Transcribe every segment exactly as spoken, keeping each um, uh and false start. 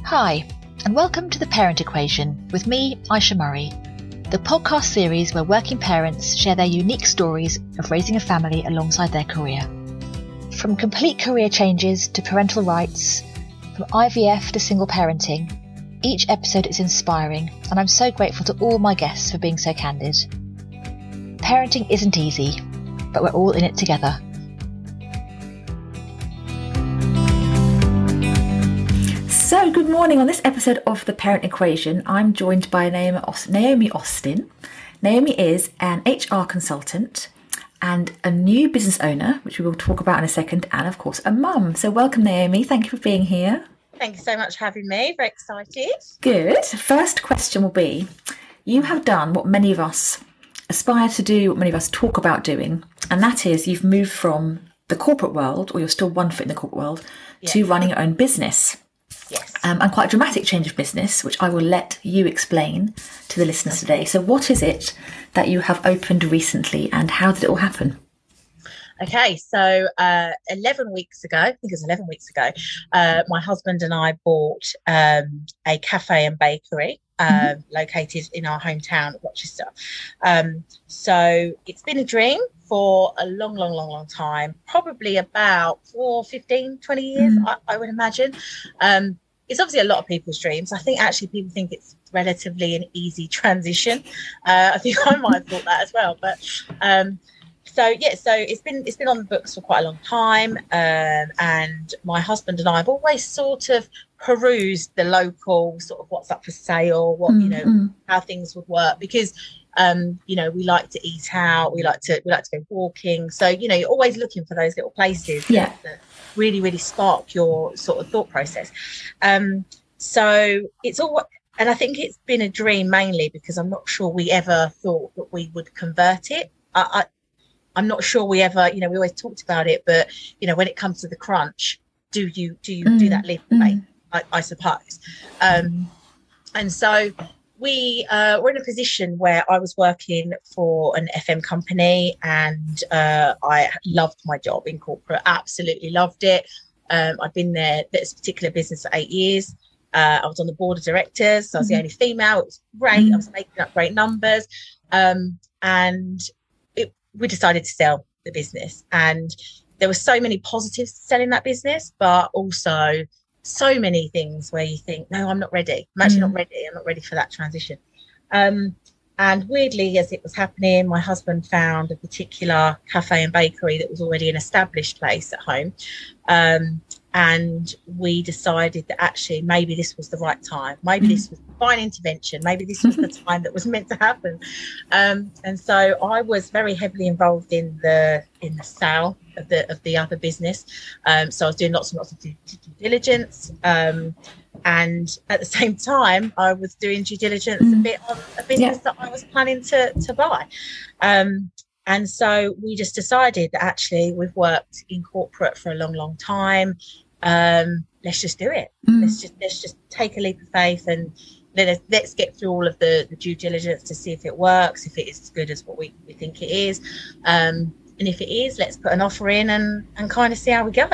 Hi, and welcome to The Parent Equation with me, Aisha Murray, the podcast series where working parents share their unique stories of raising a family alongside their career. From complete career changes to parental rights, from I V F to single parenting, each episode is inspiring, and I'm so grateful to all my guests for being so candid. Parenting isn't easy, but we're all in it together. So, good morning. On this episode of The Parent Equation, I'm joined by Naomi Austin. Naomi is an H R consultant and a new business owner, which we will talk about in a second, and of course a mum. So welcome, Naomi. Thank you for being here. Thank you so much for having me. Very excited. Good. First question will be, you have done what many of us aspire to do, what many of us talk about doing, and that is you've moved from the corporate world, or you're still one foot in the corporate world, yes, to running your own business. Yes. Um, and quite a dramatic change of business, which I will let you explain to the listeners today. So what is it that you have opened recently and how did it all happen? Okay, so uh, eleven weeks ago, I think it was eleven weeks ago, uh, my husband and I bought um, a cafe and bakery um, mm-hmm. located in our hometown of Rochester. Um, so it's been a dream for a long, long, long, long time, probably about for fifteen, twenty years, mm. I, I would imagine. Um, it's obviously a lot of people's dreams. I think actually people think it's relatively an easy transition. Uh, I think I might have thought that as well. But um, so, yeah, so it's been it's been on the books for quite a long time. Um, and my husband and I have always sort of perused the local sort of what's up for sale, what, mm, you know, mm. how things would work, because Um, you know, we like to eat out, we like to we like to go walking. So, you know, you're always looking for those little places yeah. that, that really, really spark your sort of thought process. Um, so it's all, and I think it's been a dream mainly because I'm not sure we ever thought that we would convert it. I, I I'm not sure we ever, you know, we always talked about it, but you know, when it comes to the crunch, do you do you mm. do that leap of faith? I, I suppose. Um, and so. We uh, were in a position where I was working for an F M company and uh, I loved my job in corporate, absolutely loved it. Um, I'd been there, this particular business for eight years. Uh, I was on the board of directors, so I was mm-hmm. the only female. It was great. Mm-hmm. I was making up great numbers. Um, and it, we decided to sell the business. And there were so many positives to selling that business, but also so many things where you think, no, I'm not ready. I'm actually mm. not ready. I'm not ready for that transition. Um, and weirdly, as it was happening, my husband found a particular cafe and bakery that was already an established place at home. Um, and we decided that actually maybe this was the right time. Maybe mm. this was divine intervention. Maybe this was the time that was meant to happen. Um, and so I was very heavily involved in the in the sale of the of the other business. Um, so I was doing lots and lots of due, due diligence. Um, and at the same time, I was doing due diligence mm. a bit on a business yeah. that I was planning to, to buy. Um, and so we just decided that actually we've worked in corporate for a long, long time. Um, let's just do it. Mm. Let's just let's just take a leap of faith and let's, let's get through all of the, the due diligence to see if it works, if it is as good as what we, we think it is. Um, and if it is, let's put an offer in and, and kind of see how we go.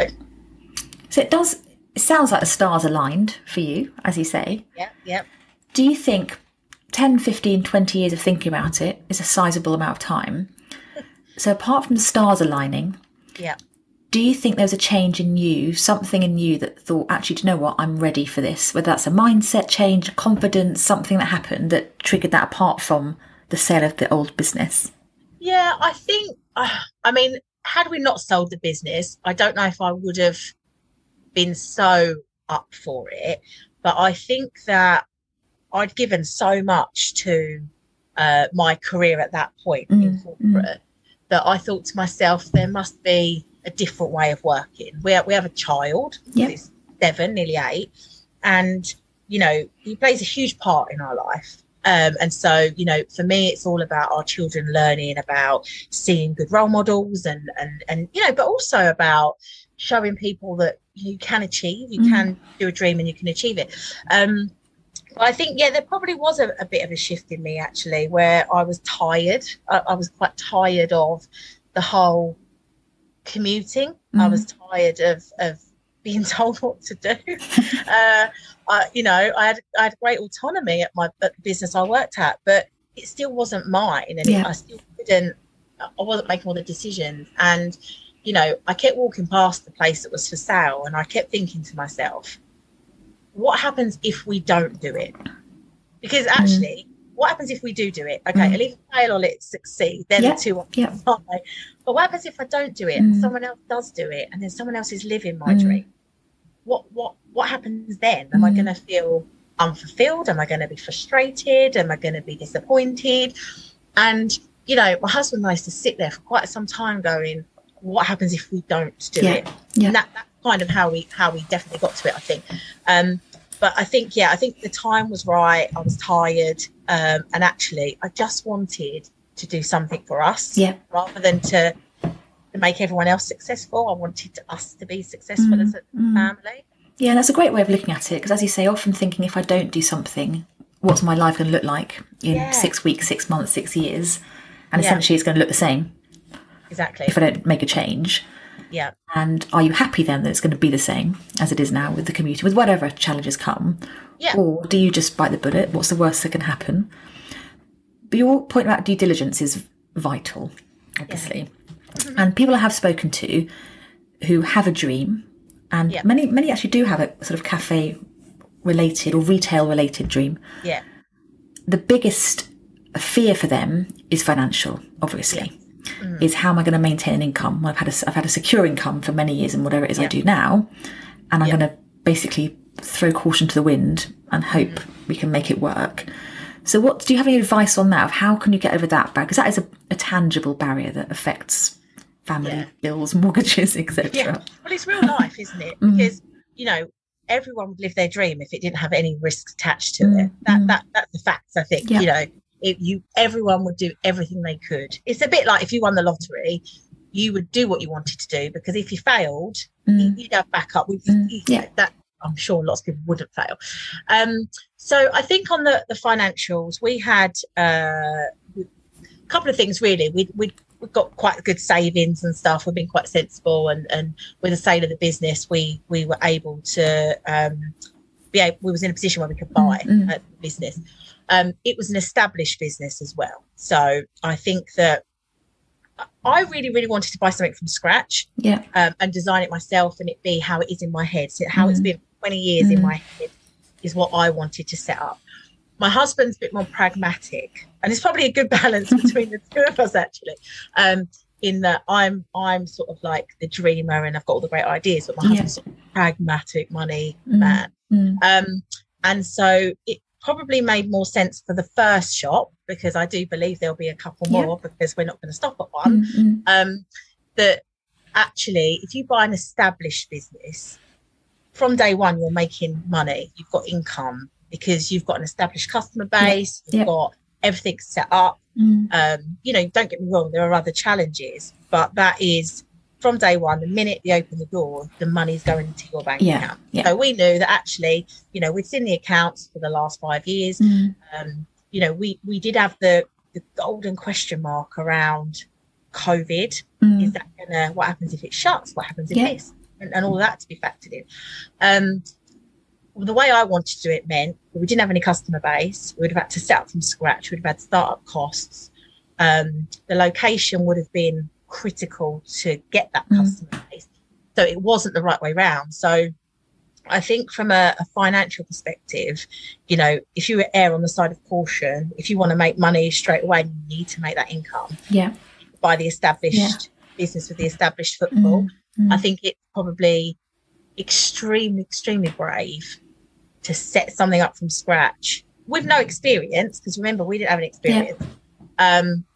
So it does, it sounds like the stars aligned for you, as you say. Yeah, yeah. Do you think ten, fifteen, twenty years of thinking about it is a sizable amount of time? So apart from the stars aligning, yeah. do you think there was a change in you, something in you that thought, actually, do you know what, I'm ready for this? Whether that's a mindset change, a confidence, something that happened that triggered that apart from the sale of the old business? Yeah, I think, uh, I mean, had we not sold the business, I don't know if I would have been so up for it. But I think that I'd given so much to uh, my career at that point mm, in corporate mm. that I thought to myself, there must be a different way of working. We have, we have a child, yep. He's seven, nearly eight, and, you know, he plays a huge part in our life. Um, and so, you know, for me, it's all about our children learning about seeing good role models and, and, and you know, but also about showing people that you can achieve, you mm. can do a dream and you can achieve it. Um, I think, yeah, there probably was a, a bit of a shift in me, actually, where I was tired. I, I was quite tired of the whole commuting. Mm. I was tired of, of being told what to do. uh, I, you know, I had I had great autonomy at my at the business I worked at, but it still wasn't mine, and Yeah. it, I still didn't. I wasn't making all the decisions, and you know, I kept walking past the place that was for sale, and I kept thinking to myself, what happens if we don't do it? Because actually, mm. what happens if we do do it? Okay, mm. I'll either fail or let it succeed. They're yeah. the two options, yeah. aren't they? But what happens if I don't do it mm. and someone else does do it, and then someone else is living my mm. dream? What what what happens then? Am mm. I going to feel unfulfilled? Am I going to be frustrated? Am I going to be disappointed? And you know, my husband and I used to sit there for quite some time going, what happens if we don't do yeah. it? Yeah. And that, that's kind of how we how we definitely got to it, I think. Um, but I think, yeah, I think the time was right. I was tired. Um, and actually, I just wanted to do something for us yeah. rather than to, to make everyone else successful. I wanted us to be successful mm. as a mm. family. Yeah, and that's a great way of looking at it, because as you say, often thinking if I don't do something, what's my life going to look like in yeah. six weeks, six months, six years? And yeah. essentially it's going to look the same. Exactly. If I don't make a change. Yeah. And are you happy then that it's going to be the same as it is now with the community, with whatever challenges come? Yeah. Or do you just bite the bullet? What's the worst that can happen? But your point about due diligence is vital, obviously. Yeah. Mm-hmm. And people I have spoken to who have a dream, and yeah. many many actually do have a sort of cafe related or retail related dream. Yeah. The biggest fear for them is financial, obviously. Yeah. Mm. Is how am I going to maintain an income? Well, I've had a, I've had a secure income for many years in whatever it is yeah. I do now, and I'm yeah. going to basically throw caution to the wind and hope mm. we can make it work. So what do you have any advice on that, of how can you get over that barrier? Because that is a, a tangible barrier that affects family yeah. bills, mortgages, et cetera. Yeah. Well, it's real life, isn't it? mm. Because, you know, everyone would live their dream if it didn't have any risks attached to mm. it. That mm. that That's the facts, I think, yeah. you know. If you everyone would do everything they could. It's a bit like if you won the lottery, you would do what you wanted to do, because if you failed, mm. you'd have backup. With mm. you, yeah. that I'm sure lots of people wouldn't fail. Um, so I think on the, the financials, we had uh, a couple of things really. We we we've got quite good savings and stuff. We've been quite sensible, and and with the sale of the business, we we were able to um, be able, we was in a position where we could buy mm. a business. Um, it was an established business as well. So I think that I really, really wanted to buy something from scratch yeah. um, and design it myself, and it be how it is in my head. So how mm. it's been twenty years mm. in my head is what I wanted to set up. My husband's a bit more pragmatic, and it's probably a good balance between the two of us, actually, um, in that I'm I'm sort of like the dreamer and I've got all the great ideas, but my yeah. husband's sort of pragmatic money mm. man. Mm. Um, and so it probably made more sense for the first shop, because I do believe there'll be a couple more yeah. because we're not going to stop at one. Mm-hmm. Um, that actually, if you buy an established business, from day one, you're making money. You've got income because you've got an established customer base. Yeah. You've yeah. got everything set up. Mm. Um, you know, don't get me wrong, there are other challenges, but that is from day one. The minute you open the door, the money's going into your bank yeah. account. Yeah. So we knew that actually, you know, we'd seen the accounts for the last five years. Mm. Um, you know, we we did have the the golden question mark around COVID. Mm. Is that gonna, what happens if it shuts? What happens if yeah. this? And, and all of that to be factored in. Um, well, the way I wanted to do it meant we didn't have any customer base. We would have had to set up from scratch. We'd have had startup costs. Um, the location would have been critical to get that mm. customer base. So it wasn't the right way round. So I think from a, a financial perspective, you know, if you err on the side of caution, if you want to make money straight away, you need to make that income. Yeah. By the established yeah. business with the established football. Mm. Mm. I think it's probably extremely, extremely brave to set something up from scratch with no experience, because remember, we didn't have any experience. Yeah. Um,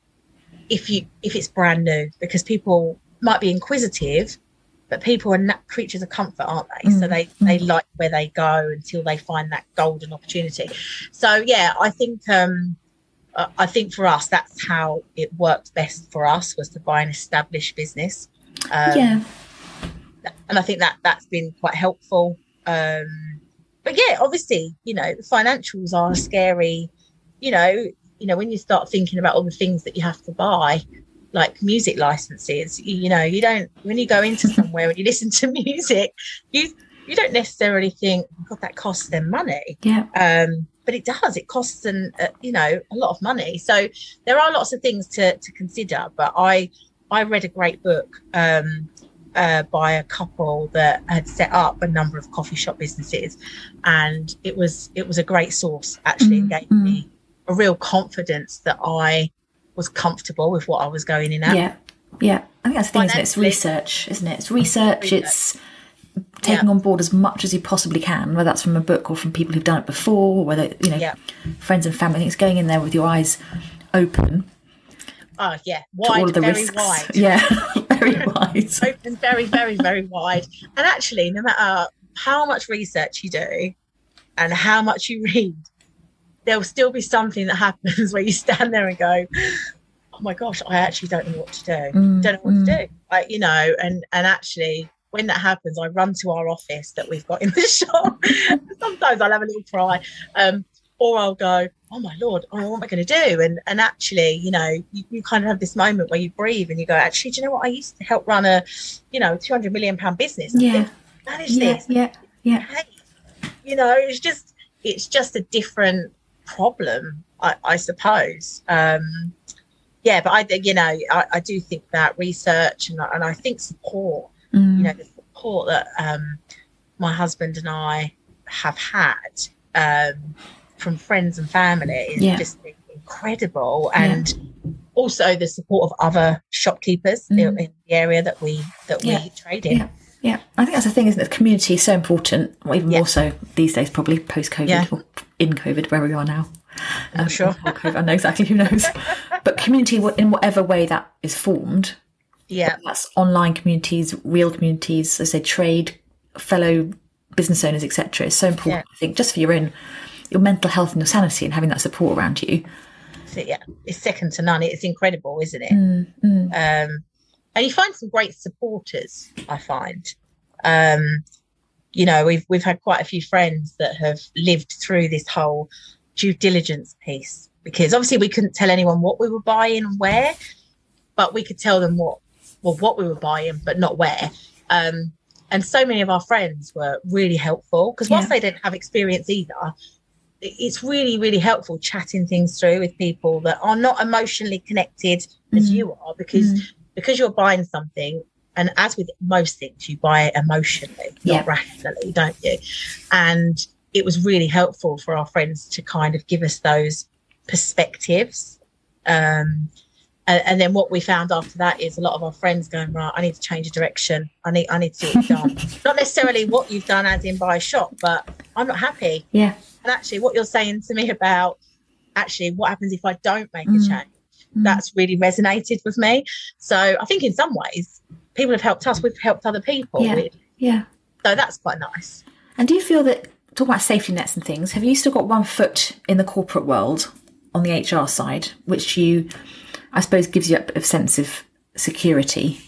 if you if it's brand new, because people might be inquisitive, but people are not creatures of comfort, aren't they? Mm. So they, mm. they like where they go until they find that golden opportunity. So yeah, I think um, uh, I think for us, that's how it worked best for us, was to buy an established business. Um, yeah. And I think that that's been quite helpful. Um, but yeah, obviously, you know, the financials are scary. You know, you know, when you start thinking about all the things that you have to buy, like music licenses. You, you know, you don't, when you go into somewhere and you listen to music, you you don't necessarily think, oh, God, that costs them money. Yeah. Um, but it does. It costs them, uh, you know, a lot of money. So there are lots of things to to consider. But I I read a great book um, uh, by a couple that had set up a number of coffee shop businesses, and it was it was a great source. Actually, Mm, it gave mm. me a real confidence that I was comfortable with what I was going in at. Yeah, yeah. I think that's the thing, isn't it? It's Financially. research, isn't it? It's research. Research. It's taking Yeah. on board as much as you possibly can, whether that's from a book or from people who've done it before, whether, you know, Yeah. friends and family. I think it's going in there with your eyes open Oh yeah, to wide, all of the very risks. wide. Yeah, very wide. Open very, very, very wide. And actually, no matter how much research you do and how much you read, there'll still be something that happens where you stand there and go, oh my gosh, I actually don't know what to do. Mm, don't know what mm. to do. Like, you know, and and actually when that happens, I run to our office that we've got in the shop. Sometimes I'll have a little cry. Um, or I'll go, oh my Lord, oh, what am I going to do? And and actually, you know, you, you kind of have this moment where you breathe and you go, actually, do you know what? I used to help run a, you know, two hundred million pound business. I Yeah, think, manage yeah, this. yeah, yeah. Hey, you know, it's just, it's just a different problem, I, I suppose. Um, yeah, but I, you know, I, I do think that research and, I- and I think support, Mm. you know, the support that um, my husband and I have had um, from friends and family is Yeah. just been incredible. And also the support of other shopkeepers Mm. in the area that we that Yeah. we trade in. Yeah, yeah. I think that's the thing, isn't it? The community is so important, or even Yeah. more so these days, probably post-COVID Yeah. or in COVID, where we are now. I'm not sure. before COVID, I know exactly, who knows. But community, in whatever way that is formed, Yeah, that's online communities, real communities, as I say, trade, fellow business owners, et cetera, is so important. Yeah. I think just for your own, your mental health and your sanity, and having that support around you. so, yeah, it's second to none. It's incredible, isn't it? Mm, mm. Um, and you find some great supporters. I find, um, you know, we've we've had quite a few friends that have lived through this whole due diligence piece, because obviously we couldn't tell anyone what we were buying and where, but we could tell them what well what we were buying, but not where. Um, and so many of our friends were really helpful, because whilst Yeah. they didn't have experience either, it- it's really, really helpful chatting things through with people that are not emotionally connected as Mm. you are, because Mm. because you're buying something, and as with most things, you buy it emotionally, Yeah. not rationally, don't you? And it was really helpful for our friends to kind of give us those perspectives. Um, and, and then what we found after that is a lot of our friends going, right, I need to change a direction. I need, I need to see it done. Not necessarily what you've done as in buy a shop, but I'm not happy. Yeah. And actually what you're saying to me about actually what happens if I don't make Mm. a change, Mm. that's really resonated with me. So I think in some ways people have helped us, we've helped other people. Yeah. With, Yeah. so that's quite nice. And do you feel that, talking about safety nets and things, have you still got one foot in the corporate world on the H R side, which you, I suppose, gives you a bit of sense of security?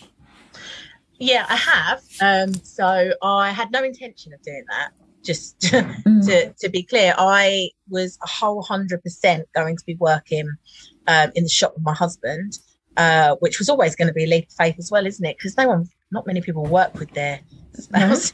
Yeah, I have. Um, so I had no intention of doing that. Just Mm. to, to be clear, I was a whole hundred percent going to be working um, in the shop with my husband, uh, which was always going to be a leap of faith as well, isn't it? Because no one, not many people work with their spouses.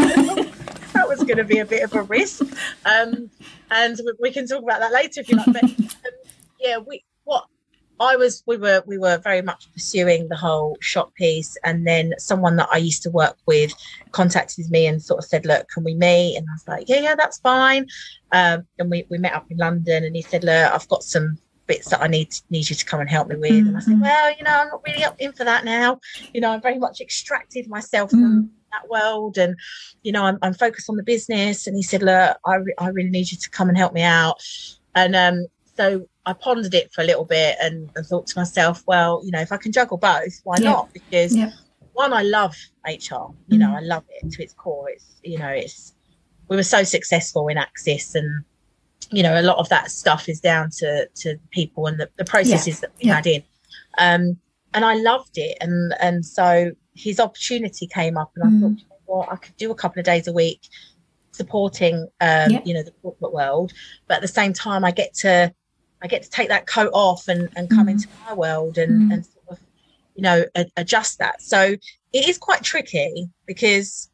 That was going to be a bit of a risk. Um, and we- we can talk about that later if you like. But um, yeah, we what I was, we were, we were very much pursuing the whole shop piece, and then someone that I used to work with contacted me and sort of said, "Look, can we meet?" And I was like, "Yeah, yeah, that's fine." Um, and we we met up in London, and he said, "Look, I've got some bits that I need need you to come and help me with." And I said, Mhm. "Well, you know, I'm not really up in for that now. You know, I'm very much extracted myself from Mm. that world, and you know, I'm, I'm focused on the business." And he said, "Look, I re- I really need you to come and help me out." And um, so I pondered it for a little bit and, and thought to myself, well, you know, if I can juggle both, why Yeah. not? Because Yeah. one, I love H R. You know, Mm. I love it to its core. It's, you know, it's, we were so successful in Axis, and you know, a lot of that stuff is down to to people and the, the processes that we Yeah. had in. Um, and I loved it, and and so his opportunity came up, and I Mm. thought, you know what, I could do a couple of days a week supporting, um, Yeah. you know, the corporate world, but at the same time, I get to I get to take that coat off and, and come Mm. into my world and, Mm. and sort of you know, a, adjust that. So it is quite tricky because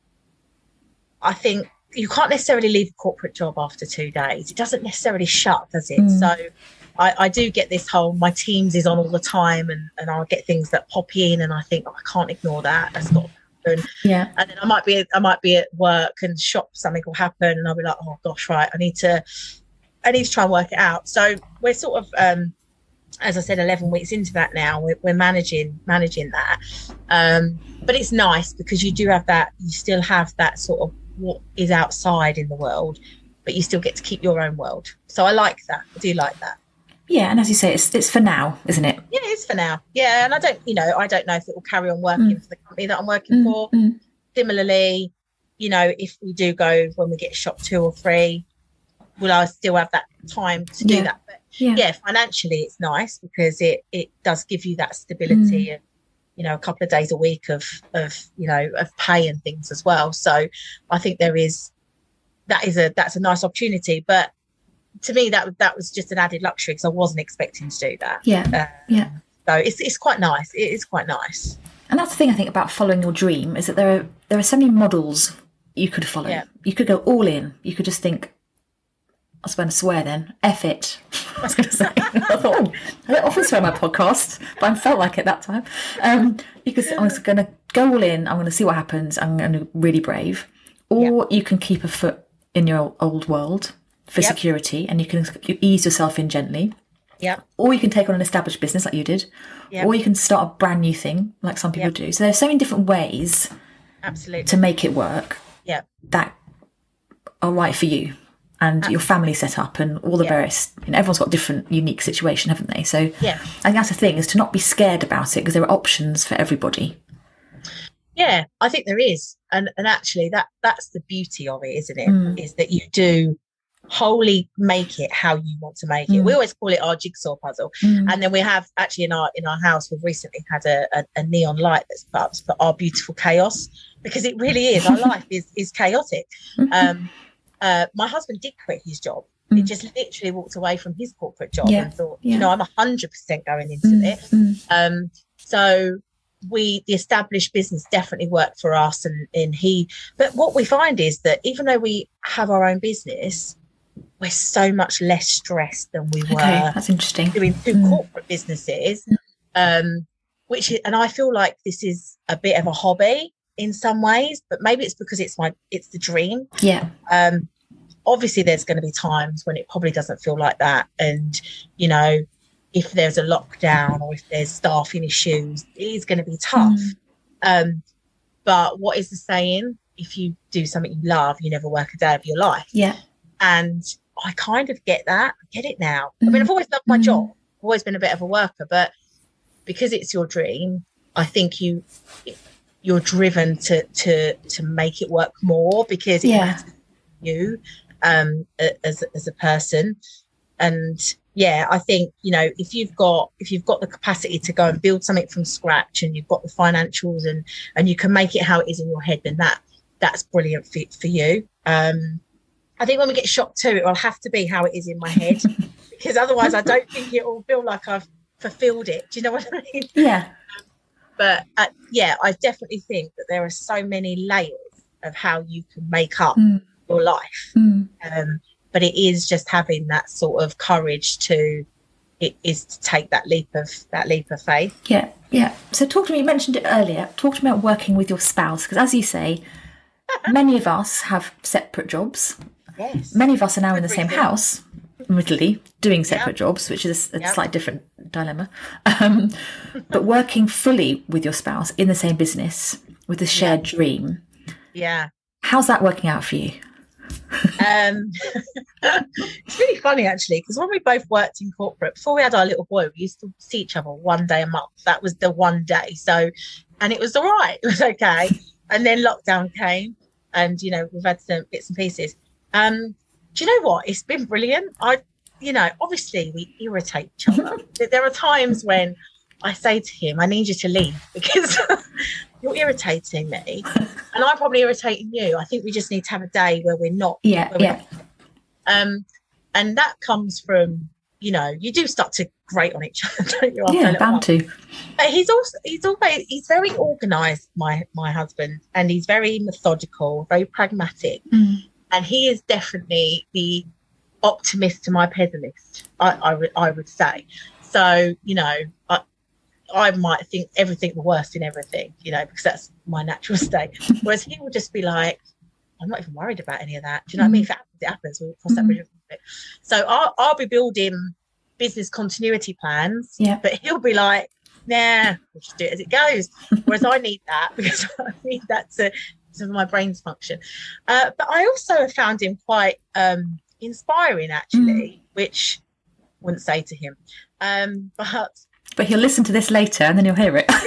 I think you can't necessarily leave a corporate job after two days. It doesn't necessarily shut, does it? Mm. So I, I do get this whole, my Teams is on all the time, and, and I'll get things that pop in and I think, oh, I can't ignore that. That's got to happen. Yeah. And then I might be, I might be at work and shop, something will happen and I'll be like, oh gosh, right. I need to, I need to try and work it out. So we're sort of, um, as I said, eleven weeks into that now, we're, we're managing, managing that. Um, but it's nice because you do have that, you still have that sort of what is outside in the world, but you still get to keep your own world. So I like that. I do like that. Yeah, and as you say, it's it's for now, isn't it? Yeah, it's for now. Yeah, and I don't, you know, I don't know if it will carry on working mm. for the company that I'm working mm, for. Mm. Similarly, you know, if we do go when we get shop two or three, will I still have that time to do yeah. that? But yeah. yeah, financially, it's nice because it it does give you that stability mm. and, you know, a couple of days a week of, of, you know, of pay and things as well. So I think there is, that is a, that's a nice opportunity. But to me, that that was just an added luxury because I wasn't expecting to do that. Yeah. Um, yeah. So it's it's quite nice. It is quite nice. And that's the thing I think about following your dream is that there are, there are so many models you could follow. Yeah. You could go all in. You could just think, I was going to swear then, F it. I was going to say, I thought, oh, I don't often swear on my podcast, but I felt like it that time. Um, because I was going to go all in, I'm going to see what happens, I'm going to be really brave. Or yeah. you can keep a foot in your old world for yep. security, and you can ease yourself in gently. Yeah. Or you can take on an established business like you did. Yep. Or you can start a brand new thing like some people yep. do. So there's so many different ways absolutely to make it work yeah. that are right for you. And Absolutely. Your family set up and all the yeah. various, you know, everyone's got a different unique situation, haven't they? So yeah. I think that's the thing, is to not be scared about it because there are options for everybody. Yeah, I think there is. And and actually that that's the beauty of it, isn't it? Mm. Is that you do wholly make it how you want to make it. Mm. We always call it our jigsaw puzzle. Mm. And then we have actually in our in our house, we've recently had a, a, a neon light that's put up for our beautiful chaos, because it really is. Our life is is chaotic. Um Uh, my husband did quit his job. Mm. He just literally walked away from his corporate job yeah. and thought, yeah. you know, I'm one hundred percent going into mm. this. Mm. Um, so we, the established business definitely worked for us. And, and he, but what we find is that even though we have our own business, we're so much less stressed than we were. Okay, that's interesting. Doing two mm. corporate businesses, um, which is, and I feel like this is a bit of a hobby in some ways, but maybe it's because it's my it's the dream. Yeah. Um obviously there's going to be times when it probably doesn't feel like that, and you know, if there's a lockdown or if there's staffing issues, it is going to be tough. Mm. Um but what is the saying? If you do something you love, you never work a day of your life. Yeah. And I kind of get that. I get it now. Mm. I mean, I've always loved my mm. job. I've always been a bit of a worker, but because it's your dream, I think you you're driven to to to make it work more, because it yeah. matters to you um as as a person. And yeah, I think, you know, if you've got if you've got the capacity to go and build something from scratch, and you've got the financials, and and you can make it how it is in your head, then that that's brilliant for, for you. um I think when we get shop two, it will have to be how it is in my head, because otherwise I don't think it will feel like I've fulfilled it. Do you know what I mean? Yeah. But uh, yeah, I definitely think that there are so many layers of how you can make up mm. your life. Mm. Um, but it is just having that sort of courage to, it is to take that leap of that leap of faith. Yeah, yeah. So talk to me, you mentioned it earlier, talk to me about working with your spouse, because as you say, many of us have separate jobs. Yes. Many of us are now in the same house, admittedly, doing separate yep. jobs, which is a yep. slightly different dilemma. Um, but working fully with your spouse in the same business with a shared yeah. dream. Yeah. How's that working out for you? um, it's really funny, actually, because when we both worked in corporate, before we had our little boy, we used to see each other one day a month. That was the one day. So, and it was all right. It was okay. And then lockdown came, and, you know, we've had some bits and pieces. Um, do you know what? It's been brilliant. I, you know, obviously we irritate each other. There are times when I say to him, I need you to leave because you're irritating me, and I'm probably irritating you. I think we just need to have a day where we're not. Yeah, we're yeah. not. Um, and that comes from you know, you do start to grate on each other, don't you? Yeah, bound to. But he's also, he's always, he's very organised, my, my husband, and he's very methodical, very pragmatic. Mm. And he is definitely the optimist to my pessimist, I, I, would, I would say. So, you know, I, I might think everything the worst in everything, you know, because that's my natural state. Whereas he will just be like, I'm not even worried about any of that. Do you know what I mean? If it happens, it happens. We'll cross that bridge. So I'll, I'll be building business continuity plans, yeah. but he'll be like, nah, we'll just do it as it goes. Whereas I need that because I need that to, to my brain's function. Uh, but I also have found him quite um, inspiring, actually, mm. which I wouldn't say to him. Um, but but he'll listen to this later and then he'll hear it.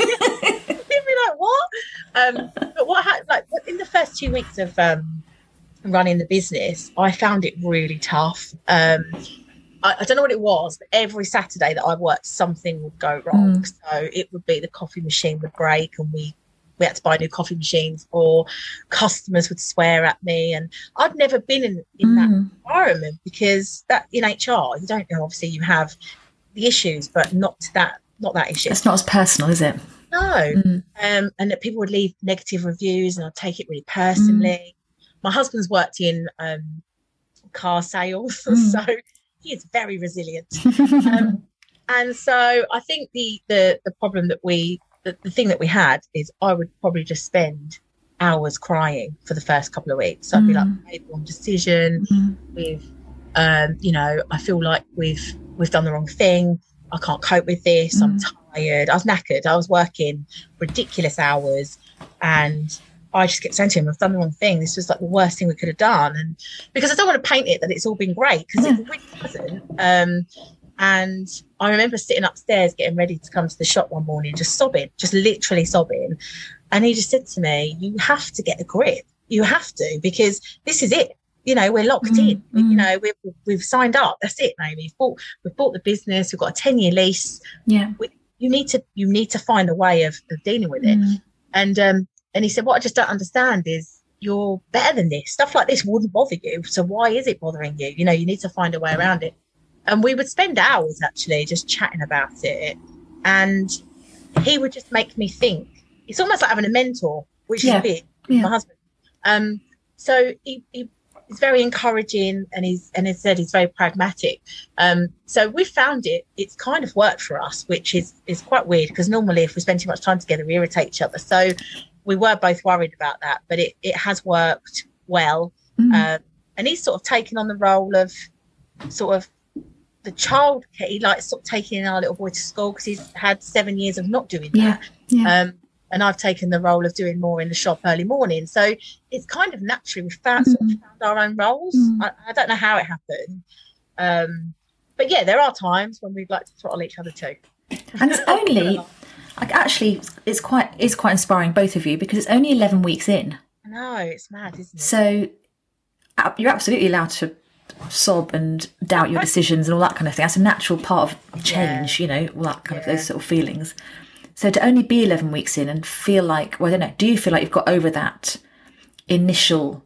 He'll be like, what? Um, but what happened, like in the first two weeks of um, running the business, I found it really tough. Um, I, I don't know what it was, but every Saturday that I worked, something would go wrong. Mm. So it would be the coffee machine would break and we we had to buy new coffee machines, or customers would swear at me. And I'd never been in, in mm. that environment, because that in H R, you don't know, obviously you have the issues, but not that, not that issue. It's not as personal, is it? No. Mm. Um, and that people would leave negative reviews and I'd take it really personally. Mm. My husband's worked in um, car sales, mm. so he is very resilient. um, and so I think the, the, the problem that we, The, the thing that we had is I would probably just spend hours crying for the first couple of weeks. So I'd be like, I made the wrong decision. Mm. We've, um, you know, I feel like we've we've done the wrong thing. I can't cope with this. Mm. I'm tired. I was knackered. I was working ridiculous hours, and I just kept saying to him, I've done the wrong thing. This was like the worst thing we could have done. And because I don't want to paint it that it's all been great, because yeah. it really hasn't. Um, And I remember sitting upstairs getting ready to come to the shop one morning, just sobbing, just literally sobbing. And he just said to me, you have to get a grip. You have to, because this is it. You know, we're locked mm, in. Mm. You know, we've, we've signed up. That's it, Naomi. We've bought, we've bought the business. We've got a ten-year lease. Yeah. We, you need to you need to find a way of, of dealing with it. Mm. And um, and he said, what I just don't understand is you're better than this. Stuff like this wouldn't bother you. So why is it bothering you? You know, you need to find a way around it. And we would spend hours actually just chatting about it. And he would just make me think. It's almost like having a mentor, which yeah. is big, yeah. my husband. Um, so he, he is very encouraging, and he's and he said he's very pragmatic. Um, so we found it, it's kind of worked for us, which is, is quite weird, because normally if we spend too much time together, we irritate each other. So we were both worried about that, but it, it has worked well. Mm. Um, and he's sort of taken on the role of sort of the child care. He likes sort of taking our little boy to school, because he's had seven years of not doing that. Yeah, yeah. Um, and I've taken the role of doing more in the shop early morning. So it's kind of naturally we found, mm. sort of found our own roles. Mm. I, I don't know how it happened. Um, but yeah, there are times when we'd like to throttle each other too. And it's only, like, actually, it's quite, it's quite inspiring, both of you, because it's only eleven weeks in. I know, it's mad, isn't it? So you're absolutely allowed to sob and doubt your decisions and all that kind of thing. That's a natural part of change, yeah. you know, all that kind yeah. of those sort of feelings. So to only be eleven weeks in and feel like, well, I don't know, do you feel like you've got over that initial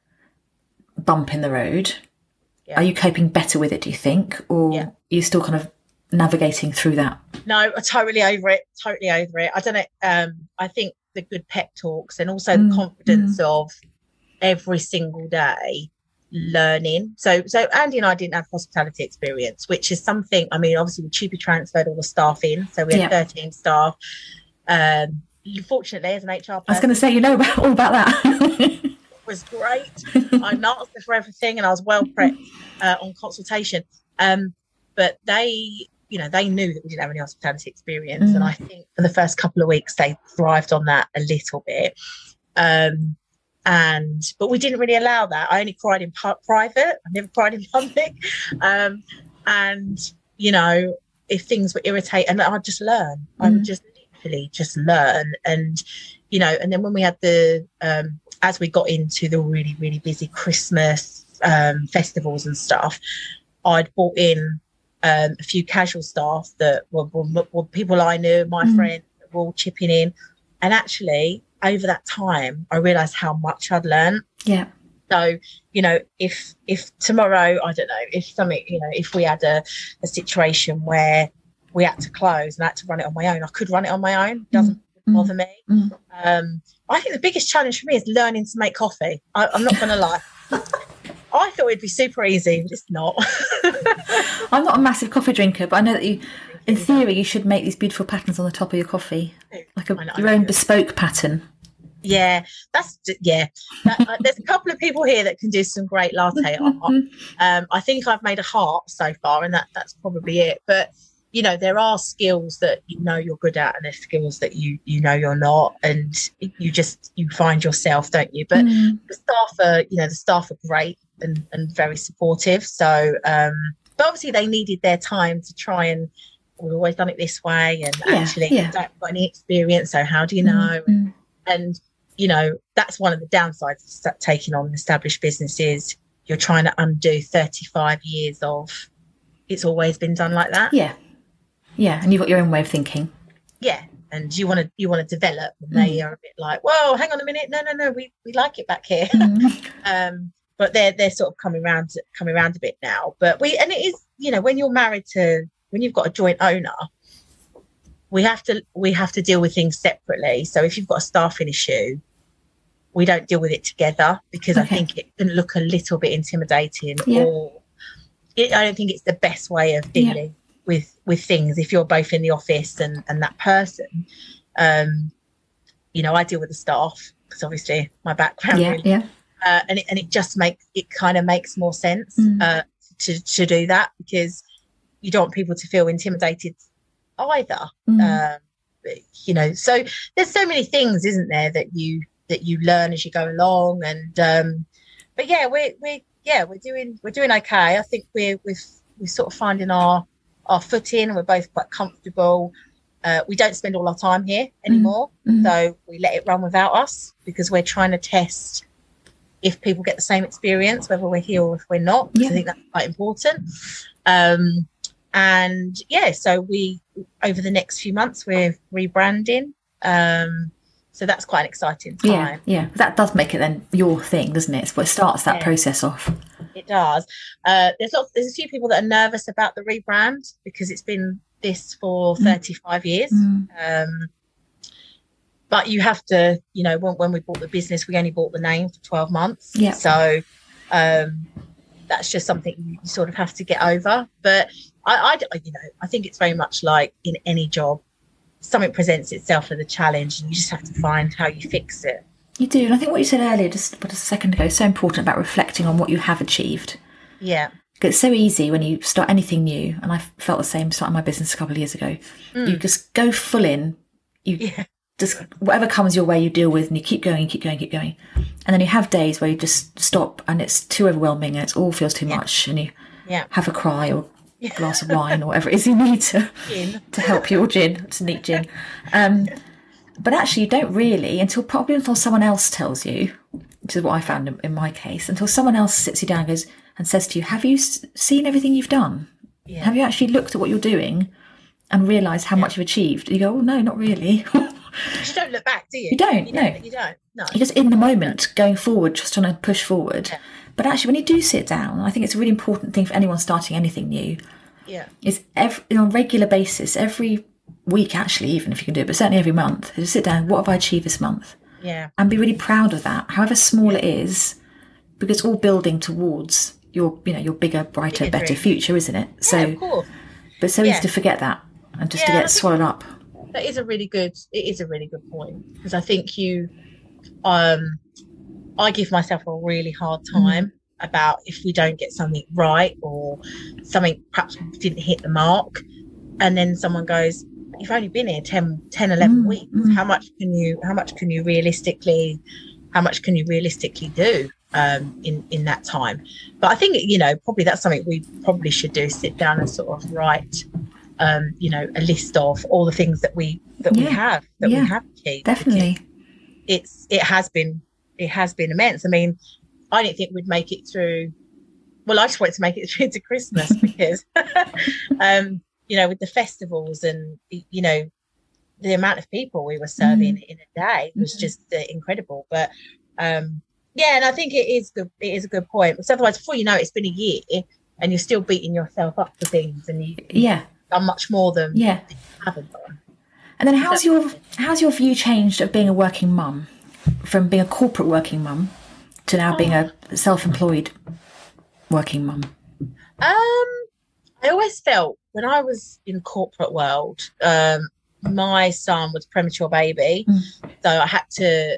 bump in the road? Yeah. Are you coping better with it, do you think? Or yeah. are you still kind of navigating through that? No, I'm totally over it, totally over it. I don't know, um, I think the good pep talks and also mm. the confidence mm. of every single day learning. So so Andy and I didn't have hospitality experience, which is something, I mean, obviously we cheaply transferred all the staff in, so we had yeah. thirteen staff. Um fortunately, as an H R person, I was going to say, you know about, all about that. It was great. I asked for everything and I was well prepped uh, on consultation, um but they, you know, they knew that we didn't have any hospitality experience, mm. and I think for the first couple of weeks they thrived on that a little bit. um And, but we didn't really allow that. I only cried in pu- private. I never cried in public. Um, and, you know, if things were irritating, and I'd just learn. Mm. I would just literally just learn. And, you know, and then when we had the, um, as we got into the really, really busy Christmas um, festivals and stuff, I'd brought in um, a few casual staff that were, were, were people I knew, my mm. friends, were all chipping in. And actually, over that time, I realised how much I'd learned. Yeah. So, you know, if if tomorrow, I don't know, if something, you know, if we had a, a situation where we had to close and I had to run it on my own, I could run it on my own. It doesn't mm. bother me. Mm. Um, I think the biggest challenge for me is learning to make coffee. I, I'm not going to lie. I thought it'd be super easy, but it's not. I'm not a massive coffee drinker, but I know that you, in theory, you should make these beautiful patterns on the top of your coffee, like a, know, your own bespoke pattern. Yeah, that's yeah. That, uh, there's a couple of people here that can do some great latte art. Um, I think I've made a heart so far, and that that's probably it. But you know, there are skills that you know you're good at, and there's skills that you you know you're not, and you just you find yourself, don't you? But mm. the staff are, you know, the staff are great and and very supportive. So, um, but obviously they needed their time to try and. We've always done it this way, and yeah, actually, yeah. don't got any experience. So how do you know? Mm. And you know, that's one of the downsides of taking on an established business is you're trying to undo thirty-five years of it's always been done like that. Yeah. Yeah. And you've got your own way of thinking. Yeah. And you want to, you want to develop, and mm. they are a bit like, whoa, hang on a minute. No, no, no. We, we like it back here. Mm. um, but they're, they're sort of coming around, coming around a bit now, but we, and it is, you know, when you're married to, when you've got a joint owner, we have to we have to deal with things separately. So if you've got a staffing issue, we don't deal with it together because okay. I think it can look a little bit intimidating, yeah. or it, I don't think it's the best way of dealing yeah. with with things if you're both in the office and and that person. Um, you know, I deal with the staff because obviously my background, yeah, really, yeah. Uh, and it and it just makes it kind of makes more sense mm. uh, to to do that because you don't want people to feel intimidated either. Mm. Um, you know, so there's so many things, isn't there, that you that you learn as you go along. And um, but yeah, we're we yeah we're doing we're doing okay. I think we're we're we're sort of finding our our footing, and we're both quite comfortable. Uh, we don't spend all our time here anymore, mm. so we let it run without us because we're trying to test if people get the same experience, whether we're here or if we're not. Yeah. I think that's quite important. Um, And yeah, so we, over the next few months, we're rebranding. Um, so that's quite an exciting time. Yeah, yeah. That does make it then your thing, doesn't it? It's what starts that yeah. process off. It does. Uh, there's lots, there's a few people that are nervous about the rebrand because it's been this for thirty-five mm. years. Mm. Um, but you have to, you know, when, when we bought the business, we only bought the name for twelve months. Yeah. So um, that's just something you sort of have to get over. But I, I, you know, I think it's very much like in any job, something presents itself as a challenge and you just have to find how you fix it. You do. And I think what you said earlier, just, just a second ago, is so important about reflecting on what you have achieved. Yeah. It's so easy when you start anything new. And I felt the same starting my business a couple of years ago. Mm. You just go full in. You yeah. just, whatever comes your way, you deal with, and you keep going, keep going, keep going. And then you have days where you just stop and it's too overwhelming and it all feels too yeah. much. And you yeah. have a cry or a glass of wine or whatever it is you need to gin. to help you, or gin, to neat gin. Um, but actually you don't really, until probably until someone else tells you, which is what I found in, in my case, until someone else sits you down and goes and says to you, have you s- seen everything you've done? Yeah. Have you actually looked at what you're doing and realised how yeah. much you've achieved? You go, oh no, not really. You don't look back, do you? You don't, you no. Don't, you don't, no. You're just in the moment, going forward, just trying to push forward. Yeah. But actually, when you do sit down, I think it's a really important thing for anyone starting anything new. Yeah. Is every, on a regular basis, every week actually, even if you can do it, but certainly every month, just sit down, what have I achieved this month? Yeah. And be really proud of that, however small yeah. it is, because it's all building towards your, you know, your bigger, brighter, better dream. future, isn't it? So, yeah, of course. But it's so yeah. easy to forget that and just yeah, to get swallowed up. That is a really good, it is a really good point, because I think you, um, I give myself a really hard time mm. about if we don't get something right or something perhaps didn't hit the mark, and then someone goes, you've only been here ten, ten eleven mm. weeks. Mm. How much can you, how much can you realistically, how much can you realistically do um, in, in that time? But I think, you know, probably that's something we probably should do, sit down and sort of write um you know a list of all the things that we that yeah. we have that yeah. we have achieved. Definitely. It's it has been it has been immense. I mean, I didn't think we'd make it through, well, I just wanted to make it through to Christmas because um you know, with the festivals and, you know, the amount of people we were serving mm. in a day was mm. just uh, incredible. But um Yeah, and I think it is good. It is a good point. Because otherwise, before you know it, it's been a year, and you're still beating yourself up for things, and you yeah done much more than yeah. you haven't done. And then how's your how's your view changed of being a working mum, from being a corporate working mum to now being a self-employed working mum? Um, I always felt when I was in the corporate world, um, my son was a premature baby, mm. so I had to.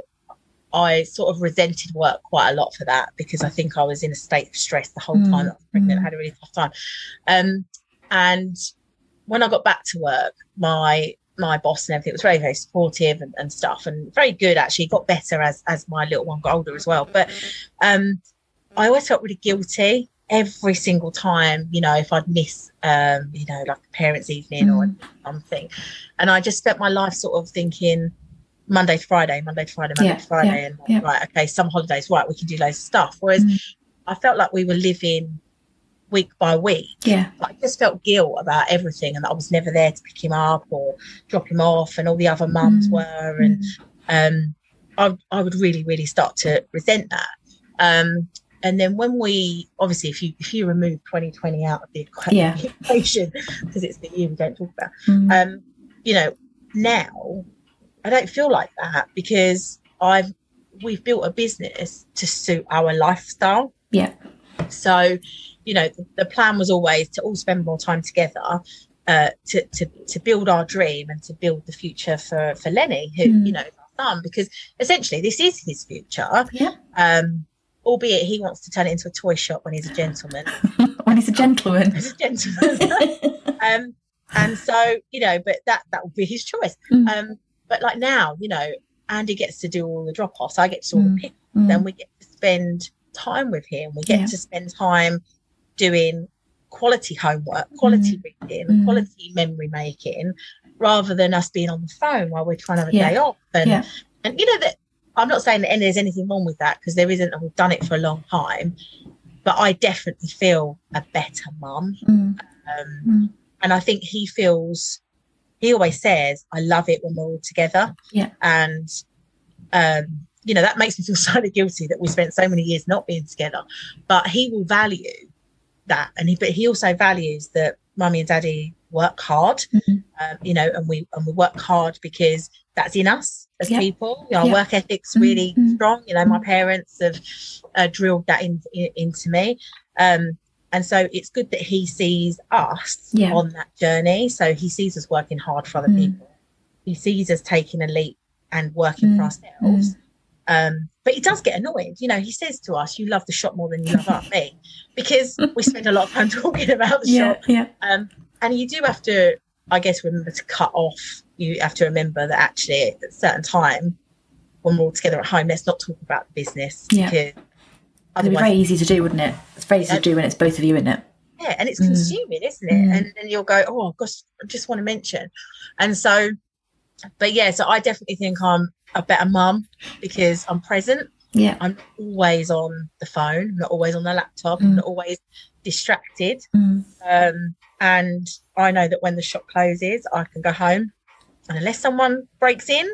I sort of resented work quite a lot for that, because I think I was in a state of stress the whole time mm. that I was pregnant. I had a really tough time. Um, and when I got back to work, my my boss and everything was very, very supportive and, and stuff, and very good, actually. Got better as as my little one got older as well. But um, I always felt really guilty every single time, you know, if I'd miss, um, you know, like a parents' evening mm. or something. And I just spent my life sort of thinking, Monday to Friday, Monday to Friday, Monday yeah, to Friday, yeah, and yeah. right, okay, some holidays, right, we can do loads of stuff. Whereas mm. I felt like we were living week by week. Yeah, I just felt guilt about everything, and that I was never there to pick him up or drop him off, and all the other mums mm. were, and mm. um, I, I would really, really start to resent that. Um, and then when we, obviously, if you if you remove twenty twenty out of the yeah. equation, because it's the year we don't talk about, mm. um, you know, now. I don't feel like that, because I've we've built a business to suit our lifestyle. Yeah. So, you know, the, the plan was always to all spend more time together, uh, to to to build our dream and to build the future for for Lenny, who mm. you know is our son, because essentially this is his future. Yeah. Um, albeit he wants to turn it into a toy shop when he's a gentleman. when he's a gentleman. He's a gentleman. um, and so you know, but that that will be his choice. Mm. Um. But like now, you know, Andy gets to do all the drop-offs. I get to do all mm. the pickups. Mm. Then we get to spend time with him. We get yeah. to spend time doing quality homework, quality mm. reading, mm. quality memory making, rather than us being on the phone while we're trying to have a yeah. day off. And, yeah. and you know, that I'm not saying that there's anything wrong with that, because there isn't, and we've done it for a long time. But I definitely feel a better mum. Mm. Um, mm. And I think he feels... He always says, I love it when we're all together. Yeah. And, um, you know, that makes me feel slightly guilty that we spent so many years not being together. But he will value that. And he, but he also values that mummy and daddy work hard, mm-hmm. um, you know, and we and we work hard because that's in us as yeah. people. You know, our yeah. work ethic's really mm-hmm. strong. You know, my parents have uh, drilled that in, in, into me. Um And so it's good that he sees us yeah. on that journey. So he sees us working hard for other mm. people. He sees us taking a leap and working mm. for ourselves. Mm. Um, but he does get annoyed. You know, he says to us, you love the shop more than you love me, because we spend a lot of time talking about the yeah, shop. Yeah. Um, and you do have to, I guess, remember to cut off. You have to remember that actually at a certain time, when we're all together at home, let's not talk about the business. Yeah. Because it'd be very easy to do, wouldn't it? It's very easy yeah. to do when it's both of you, isn't it? Yeah, and it's consuming, mm. isn't it? Mm. And then you'll go, oh, gosh, I just want to mention. And so, but yeah, so I definitely think I'm a better mum because I'm present. Yeah. I'm always on the phone, I'm not always on the laptop, mm. I'm not always distracted. Mm. Um, and I know that when the shop closes, I can go home. And unless someone breaks in,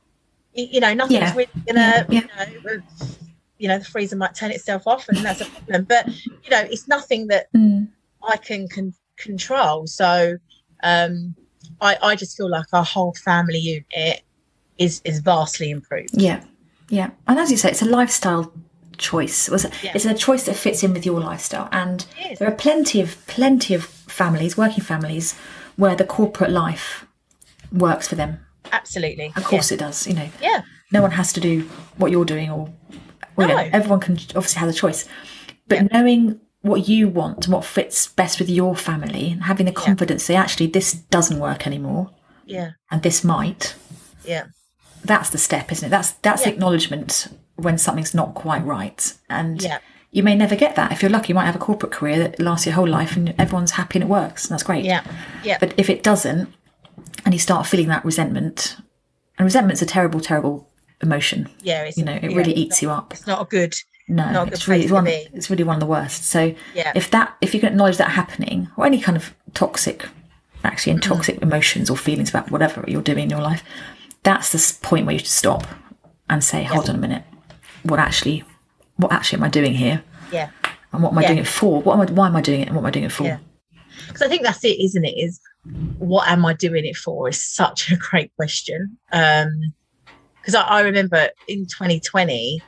you know, nothing's yeah. really going to, yeah. yeah. you know, you know, the freezer might turn itself off, and that's a problem. But, you know, it's nothing that mm. I can con- control. So um, I, I just feel like our whole family unit is is vastly improved. Yeah, yeah. And as you say, it's a lifestyle choice. It's a, yeah. it's a choice that fits in with your lifestyle. And there are plenty of plenty of families, working families, where the corporate life works for them. Absolutely. Of course yeah. it does, you know. Yeah. No one has to do what you're doing, or well, no. you know, everyone can obviously have a choice. But yeah. knowing what you want and what fits best with your family, and having the confidence yeah. that actually this doesn't work anymore, yeah, and this might, yeah, that's the step, isn't it? That's that's yeah. the acknowledgement when something's not quite right. And yeah. you may never get that. If you're lucky, you might have a corporate career that lasts your whole life and everyone's happy and it works, and that's great. Yeah, yeah. But if it doesn't, and you start feeling that resentment, and resentment's a terrible, terrible emotion. Yeah, it's, you know, it yeah, really eats not, you up. It's not a good. No, not a it's good really place it's one. to be. It's really one of the worst. So yeah. if that, if you can acknowledge that happening, or any kind of toxic, actually, in toxic mm. emotions or feelings about whatever you're doing in your life, that's the point where you should stop and say, hold yeah. on a minute, what actually what actually am I doing here? Yeah. And what am I yeah. doing it for? What am I, why am I doing it and what am I doing it for? Yeah. Because I think that's it, isn't it? Is what am I doing it for is such a great question. Um, because I, I remember in twenty twenty,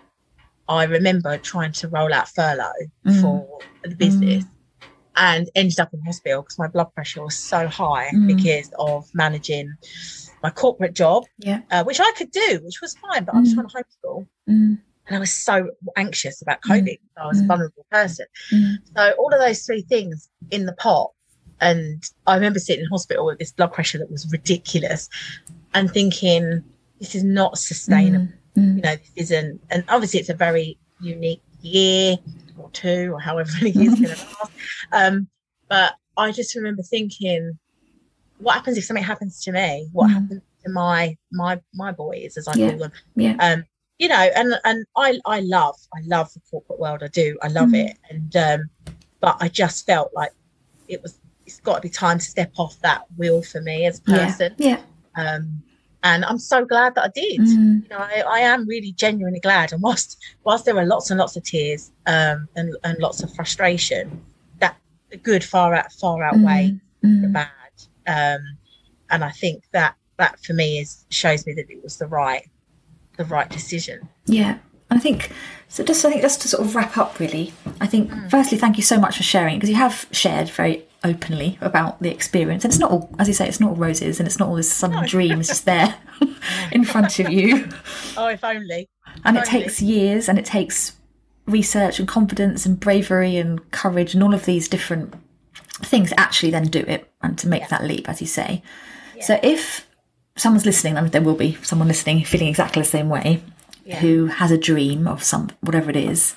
I remember trying to roll out furlough mm. for the business mm. and ended up in hospital because my blood pressure was so high mm. because of managing my corporate job, yeah. uh, which I could do, which was fine, but mm. I was trying to homeschool. Mm. And I was so anxious about COVID. Mm. I was mm. a vulnerable person. Mm. So all of those three things in the pot. And I remember sitting in hospital with this blood pressure that was ridiculous and thinking, this is not sustainable. Mm. You know, this isn't. And obviously it's a very unique year or two or however many years it's going to last. Um, but I just remember thinking, what happens if something happens to me? What mm. happens to my my my boys, as I yeah. call them? Yeah. Um, you know, and and I I love I love the corporate world. I do. I love mm. it. And um, but I just felt like it was. It's got to be time to step off that wheel for me as a person. Yeah. yeah. Um, and I'm so glad that I did. Mm. You know, I, I am really genuinely glad. And whilst whilst there were lots and lots of tears um, and and lots of frustration, that the good far out far outweigh mm. the bad. Um, and I think that that for me is shows me that it was the right the right decision. Yeah. I think so. Just I think just to sort of wrap up, really. I think mm. firstly, thank you so much for sharing, because you have shared very openly about the experience, and it's not all, as you say, it's not all roses, and it's not all this sun no. dreams just there in front of you. Oh, if only. And if it only. takes years, and it takes research and confidence and bravery and courage and all of these different things to actually then do it and to make yeah. that leap, as you say. Yeah. So if someone's listening, and there will be someone listening feeling exactly the same way, yeah. who has a dream of some whatever it is,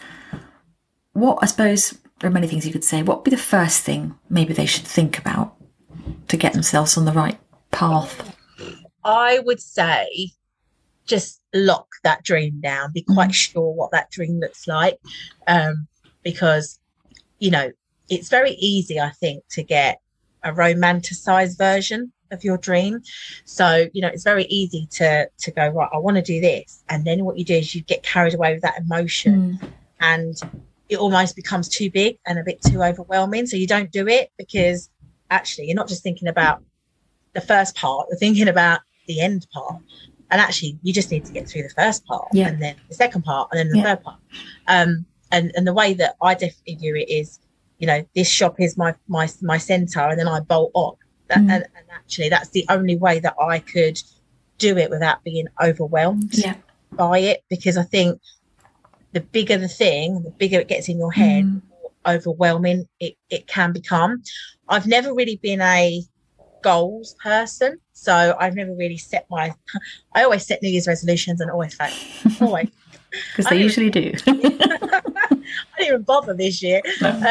what I suppose there are many things you could say. What would be the first thing maybe they should think about to get themselves on the right path? I would say just lock that dream down. Be quite mm. sure what that dream looks like, um, because you know it's very easy, I think, to get a romanticized version of your dream. So you know it's very easy to to go, right, I want to do this, and then what you do is you get carried away with that emotion mm. and it almost becomes too big and a bit too overwhelming. So you don't do it, because actually you're not just thinking about the first part, you're thinking about the end part. And actually you just need to get through the first part yeah. and then the second part and then the yeah. third part. Um, and, and the way that I definitely view it is, you know, this shop is my my my centre, and then I bolt on. That, mm. and, and actually that's the only way that I could do it without being overwhelmed yeah. by it, because I think the bigger the thing, the bigger it gets in your head, mm. the more overwhelming it, it can become. I've never really been a goals person, so I've never really set my, I always set New Year's resolutions and always fail. Always. Because they usually do. I didn't even bother this year. Um,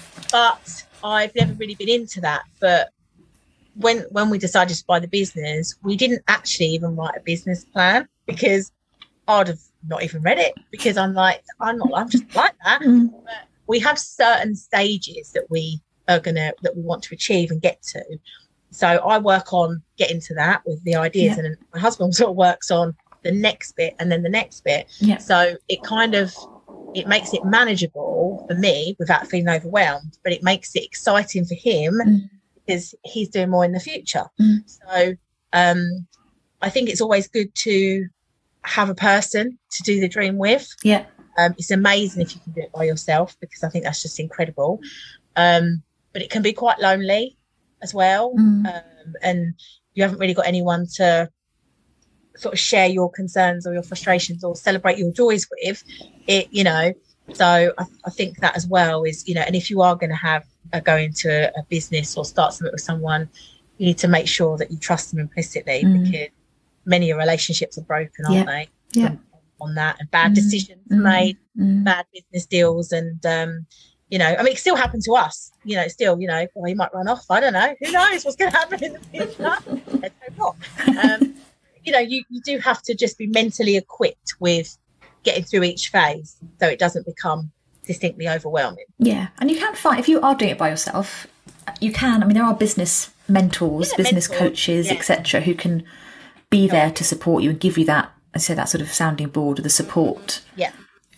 but I've never really been into that. But when when we decided to buy the business, we didn't actually even write a business plan, because I'd have not even read it, because I'm like, I'm not, I'm just like that. Mm. But we have certain stages that we are going to, that we want to achieve and get to. So I work on getting to that with the ideas, yeah. and my husband sort of works on the next bit and then the next bit. Yeah. So it kind of, it makes it manageable for me without feeling overwhelmed, but it makes it exciting for him mm. because he's doing more in the future. Mm. So um, I think it's always good to have a person to do the dream with. Yeah. Um, it's amazing if you can do it by yourself, because I think that's just incredible. Um, but it can be quite lonely as well. Mm. Um, and you haven't really got anyone to sort of share your concerns or your frustrations or celebrate your joys with it, you know. So I, I think that as well is, you know, and if you are going to have a, go into a, a business or start something with someone, you need to make sure that you trust them implicitly, mm. because many relationships are broken, aren't yeah. they? Yeah. On, on that, and bad mm. decisions mm. made, mm. bad business deals, and um, you know, I mean, it still happened to us. You know, still, you know, well, he might run off. I don't know. Who knows what's going to happen in the future? Let's hope not. Um, you know, you, you do have to just be mentally equipped with getting through each phase, so it doesn't become distinctly overwhelming. Yeah, and you can find, if you are doing it by yourself, you can. I mean, there are business mentors, Yeah, business mentors, coaches, yeah. et cetera, who can be there to support you and give you that, I say, that sort of sounding board or the support. Yeah.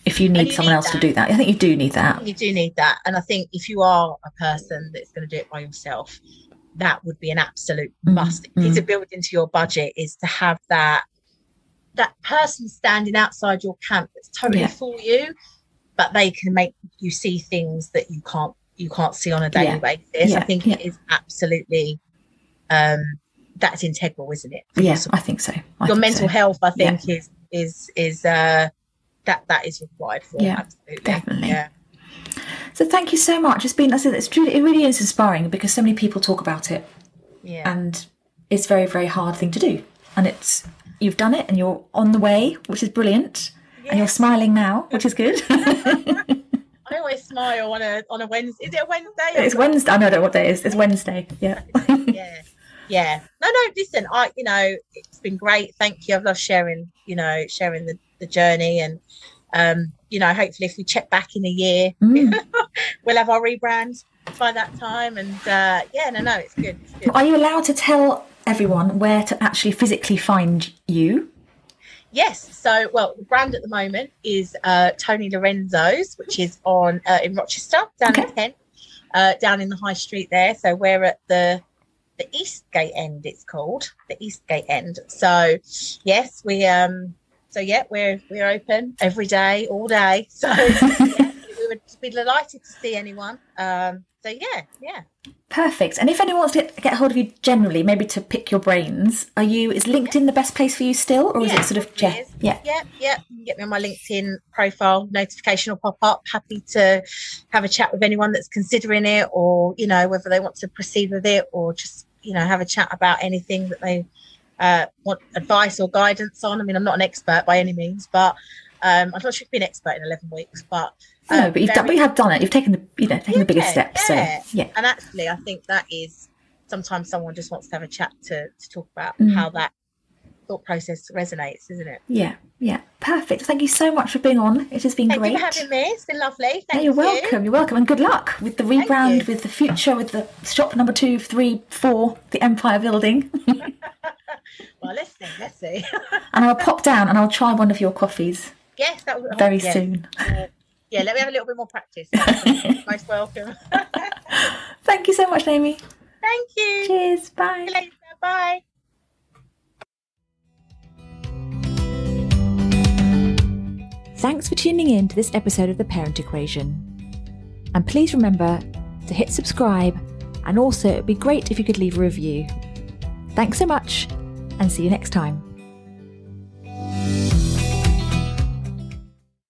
if you need you someone need else that. to do that. I think you do need that. You do need that. And I think if you are a person that's going to do it by yourself, that would be an absolute Mm, must. mm. It's to build into your budget is to have that that person standing outside your camp that's totally Yeah. for you, but they can make you see things that you can't you can't see on a daily Yeah. basis. Yeah. I think Yeah. it is absolutely um that's integral, isn't it? For Yes, your, I think so. I your think mental so. health, I think, is is is uh that that is required for Yeah, absolutely. definitely. Yeah. So thank you so much. It's been, I said, it's truly, it really is inspiring because so many people talk about it, Yeah. and it's a very, very hard thing to do. And it's, you've done it and you're on the way, which is brilliant. And you're Yes. smiling now, which is good. I always smile on a on a Wednesday. Is it a Wednesday? It's Wednesday. I know, I don't know what day it is. It's Wednesday. Yeah. Yeah. Yeah. No, no, listen, I you know, it's been great. Thank you. I've loved sharing, you know, sharing the, the journey, and um, you know, hopefully if we check back in a year, Mm. we'll have our rebrand by that time. And uh yeah, no, no, it's good. It's good. Are you allowed to tell everyone where to actually physically find you? Yes. So, well, the brand at the moment is uh, Tony Lorenzo's, which is on uh, in Rochester, down Okay. in Kent, uh, down in the High Street there. So we're at the the Eastgate end. It's called the Eastgate end. So, yes, we um. So yeah, we're we're open every day, all day. So yeah, we would be delighted to see anyone. Um. So yeah, yeah. Perfect. And if anyone wants to get hold of you generally, maybe to pick your brains, are you, is LinkedIn the best place for you still? Or is Yeah, it sort of, probably yeah, is. yeah. Yeah, yeah. You can get me on my LinkedIn profile, notification will pop up. Happy to have a chat with anyone that's considering it, or, you know, whether they want to proceed with it, or just, you know, have a chat about anything that they uh, want advice or guidance on. I mean, I'm not an expert by any means, but um, I'm not sure I've been an expert in eleven weeks, but No, um, but you've done, but very- you have done it. You've taken the, you know, taken the biggest Yeah, steps. yeah. So yeah, And actually, I think that is sometimes someone just wants to have a chat to, to talk about Mm. how that thought process resonates, isn't it? yeah, yeah. Perfect. Thank you so much for being on. It has been Thank great. you for having me. It's been lovely. Thank Yeah, you're you. welcome. You're welcome, and good luck with the Thank rebrand, you. with the future, with the shop number two, three, four, the Empire Building. Well, let's see. Let's see. And I'll pop down and I'll try one of your coffees Yes, that was very yeah. soon. Uh, yeah, let me have a little bit more practice. Most welcome. Thank you so much, Naomi. Thank you. Cheers. See Bye. you later. Bye. Thanks for tuning in to this episode of The Parent Equation. And please remember to hit subscribe, and also it'd be great if you could leave a review. Thanks so much, and see you next time.